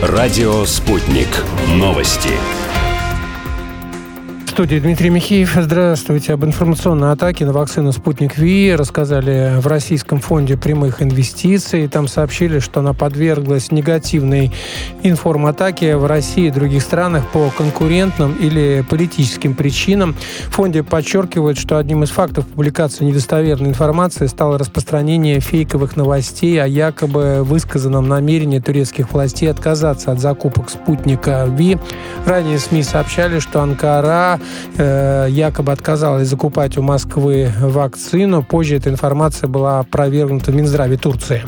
Радио «Спутник». Новости. В студии Дмитрий Михеев. Здравствуйте. Об информационной атаке на вакцину «Спутник Ви» рассказали в Российском фонде прямых инвестиций. Там сообщили, что она подверглась негативной информатаке в России и других странах по конкурентным или политическим причинам. В фонде подчеркивают, что одним из фактов публикации недостоверной информации стало распространение фейковых новостей о якобы высказанном намерении турецких властей отказаться от закупок «Спутника Ви». Ранее СМИ сообщали, что Анкара якобы отказалась закупать у Москвы вакцину. Позже эта информация была опровергнута в Минздраве Турции.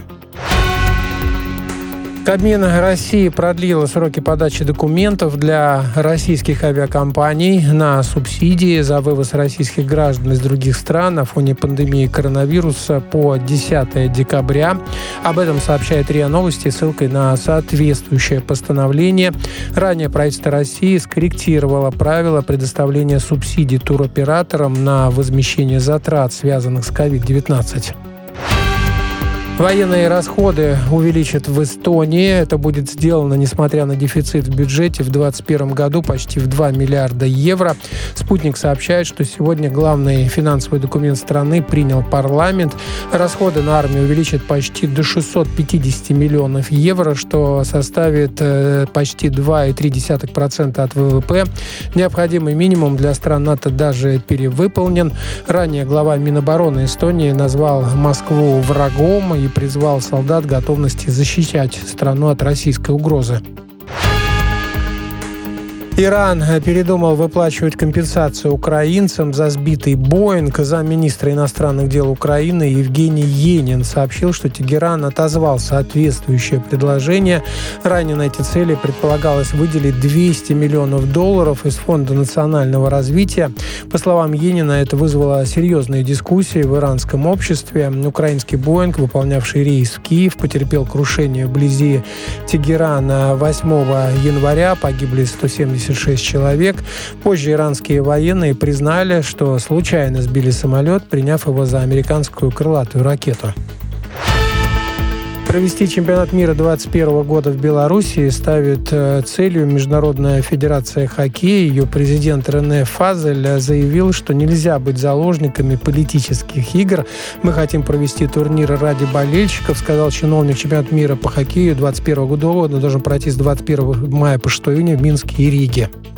Кабмин России продлила сроки подачи документов для российских авиакомпаний на субсидии за вывоз российских граждан из других стран на фоне пандемии коронавируса по 10 декабря. Об этом сообщает РИА Новости ссылкой на соответствующее постановление. Ранее правительство России скорректировало правила предоставления субсидий туроператорам на возмещение затрат, связанных с COVID-19. Военные расходы увеличат в Эстонии. Это будет сделано, несмотря на дефицит в бюджете в 2021 году почти в 2 миллиарда евро. «Спутник» сообщает, что сегодня главный финансовый документ страны принял парламент. Расходы на армию увеличат почти до 650 миллионов евро, что составит почти 2,3% от ВВП. Необходимый минимум для стран НАТО даже перевыполнен. Ранее глава Минобороны Эстонии назвал Москву врагом и призвал солдат к готовности защищать страну от российской угрозы. Иран передумал выплачивать компенсацию украинцам за сбитый «Боинг». Замминистра иностранных дел Украины Евгений Енин сообщил, что Тегеран отозвал соответствующее предложение. Ранее на эти цели предполагалось выделить $200 миллионов из Фонда национального развития. По словам Енина, это вызвало серьезные дискуссии в иранском обществе. Украинский «Боинг», выполнявший рейс в Киев, потерпел крушение вблизи Тегерана 8 января. Погибли 176 человек. Позже иранские военные признали, что случайно сбили самолет, приняв его за американскую крылатую ракету. Провести чемпионат мира 2021 года в Белоруссии ставит целью Международная федерация хоккея. Ее президент Рене Фазель заявил, что нельзя быть заложниками политических игр. «Мы хотим провести турнир ради болельщиков», сказал чиновник. Чемпионат мира по хоккею 2021 года должен пройти с 21 мая по 6 июня в Минске и Риге.